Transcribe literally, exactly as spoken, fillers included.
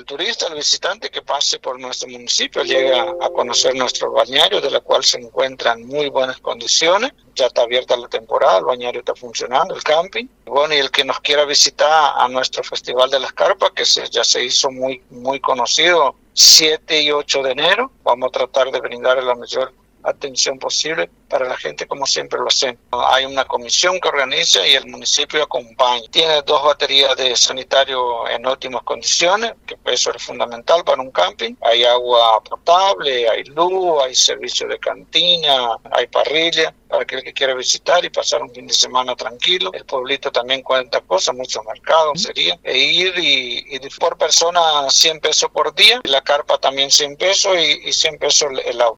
el turista, el visitante que pase por nuestro municipio, llega a conocer nuestro balneario, de la cual se encuentra en muy buenas condiciones. Ya está abierta la temporada, el balneario está funcionando, el camping. Bueno, y el que nos quiera visitar a nuestro Festival de las Carpas, que se, ya se hizo muy, muy conocido, siete y ocho de enero, vamos a tratar de brindar la mayor atención posible para la gente, como siempre lo hacemos. Hay una comisión que organiza y el municipio acompaña. Tiene dos baterías de sanitario en óptimas condiciones, que eso es fundamental para un camping. Hay agua potable, hay luz, hay servicio de cantina, hay parrilla para aquel que quiera visitar y pasar un fin de semana tranquilo. El pueblito también cuenta cosas, muchos mercados sería, e ir y, y por persona cien pesos por día, la carpa también cien pesos y, y cien pesos el auto.